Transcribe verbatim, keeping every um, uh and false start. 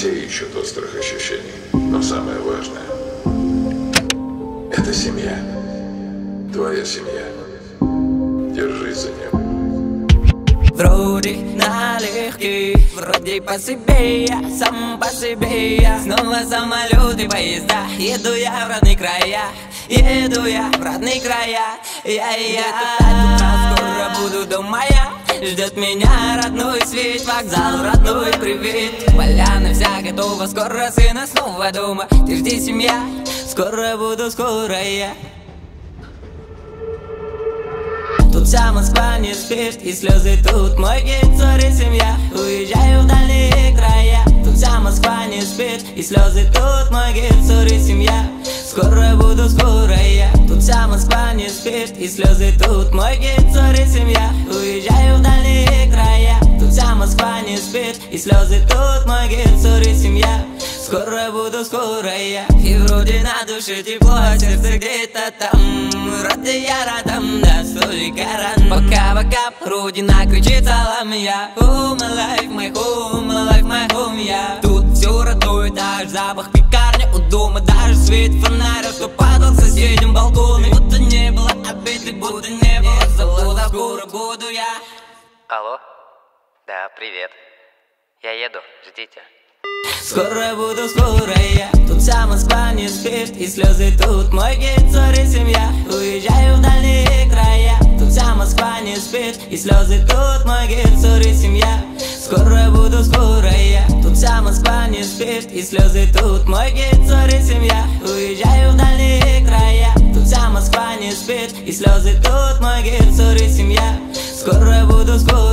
Все ищут острых ощущений, но самое важное — это семья. Твоя семья. Держись за нее. Вроде налегке, вроде по себе я, сам по себе я. Снова самолеты, поезда, еду я в родные края, еду я в родные края. Я-я, скоро буду дома я. Ждет меня родной свет, вокзал, родной привет. Поляна вся готова, скоро сына снова дома. Ты жди, семья, скоро буду, скоро я. Тут вся Москва не спит, и слезы тут мой гид, сори, семья. Уезжаю в дальние края. Тут вся Москва не спит, и слезы тут мой гид, сори, семья. Скоро буду, скоро я. Тут вся Москва не спит, и слезы тут мой гид, сори, семья. Уезжаю в дальние края. Тут вся Москва не спит, и слезы тут мой гид, сори, семья. Скоро буду, скоро я. И вроде на душе тепло, сердце где-то там. Вроде я рядом, да столько ран. Пока-пока, родина кричит салам я. Oh my life, my home, my life, my home я. Тут все родное, даже запах пекарня у дома. Даже свет фонаря, что падал к соседям балконы. Будто не было обиды, будто не было завода. Скоро буду я. Алло? Да, привет. Я еду, ждите. Скоро буду, скоро я. Тут вся Москва не спит, и слезы тут мой гид, сори, семья. Уезжаю в дальние края. Тут вся Москва не спит, и слезы тут мой гид, сори, семья. Скоро буду, скоро я. Тут вся Москва не спит, и слезы тут мой гид, сори, семья. Уезжаю в дальние края. Тут вся Москва не спит, и слезы тут мой гид, сори, семья. Скоро буду, скоро